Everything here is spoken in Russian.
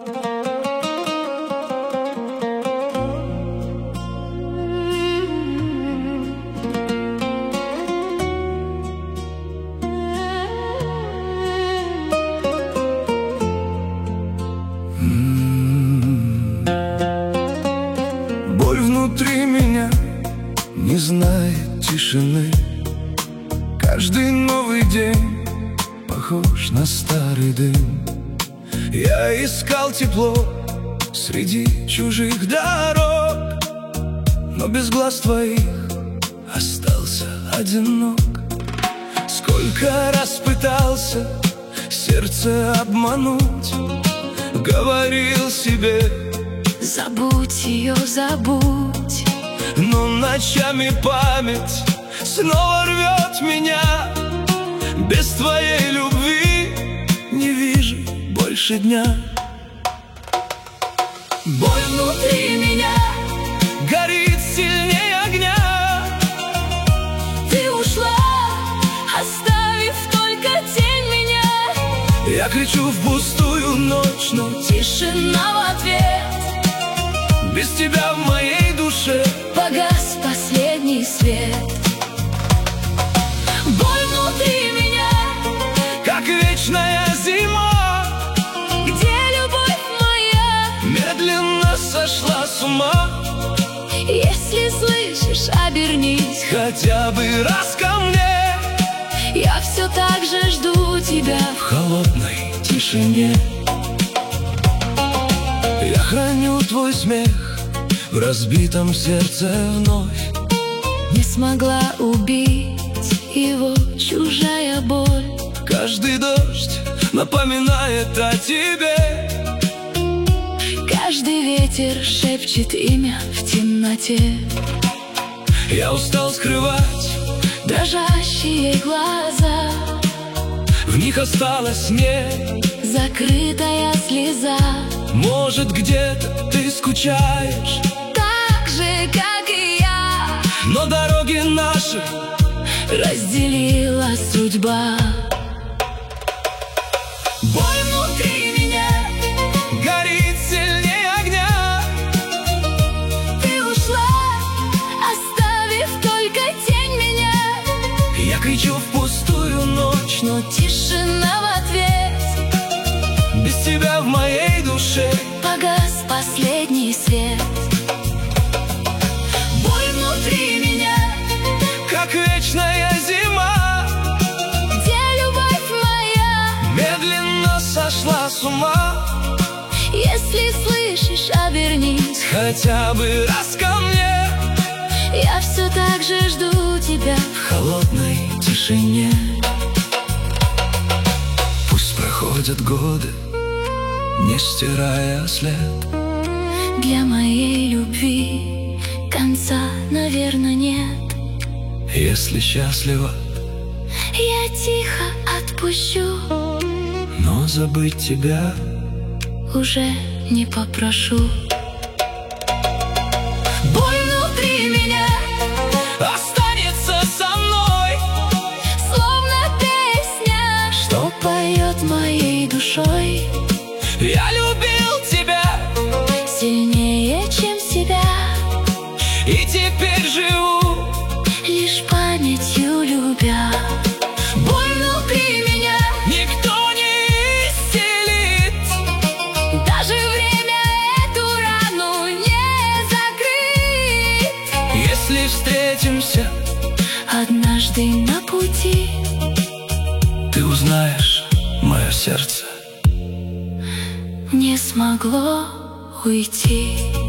Боль внутри меня не знает тишины. Каждый новый день похож на старый дым. Я искал тепло среди чужих дорог, но без глаз твоих остался одинок. Сколько раз пытался сердце обмануть, говорил себе: забудь ее, забудь. но ночами память снова рвет меня. Без твоей любви не вижу больше дня. Боль внутри меня горит сильнее огня. ты ушла, оставив только тень меня. Я кричу в пустую ночь, но Тишина в ответ. без тебя в моей душе Погас последний свет. Боль внутри меня, как вечная зима, где любовь моя. медленно сошла с ума. Если слышишь, обернись, Хотя бы раз ко мне я все так же жду тебя. в холодной тишине. Я храню твой смех в разбитом сердце вновь. Не смогла убить его чужая боль. Каждый дождь напоминает о тебе. Каждый ветер шепчет имя в темноте. Я устал скрывать, Дрожащие глаза, в них осталась не. закрытая слеза. Может, где-то ты скучаешь, Так же, как и я, но дороги наши разделила судьба. Боль внутри меня, горит сильнее огня. ты ушла, оставив только тень меня. Я кричу в пустую ночь, но Но тишина в ответ. без тебя в моей душе Погас последний свет. Боль внутри меня, как вечная зима, где любовь моя. медленно сошла с ума. Если слышишь, обернись, Хотя бы раз ко мне я все так же жду тебя. в холодной тишине. Пусть проходят годы, не стирая след. Для моей любви конца, наверное, нет. Если счастлива, Я тихо отпущу, но забыть тебя уже не попрошу. Боль внутри меня останется со мной, словно песня, что поет моей душой. я любил тебя Сильнее, чем себя, и теперь живу. лишь памятью любя. Боль внутри меня Никто не исцелит, даже время эту рану не закрыть. если встретимся, Однажды на пути ты узнаешь мое сердце. не смогло уйти.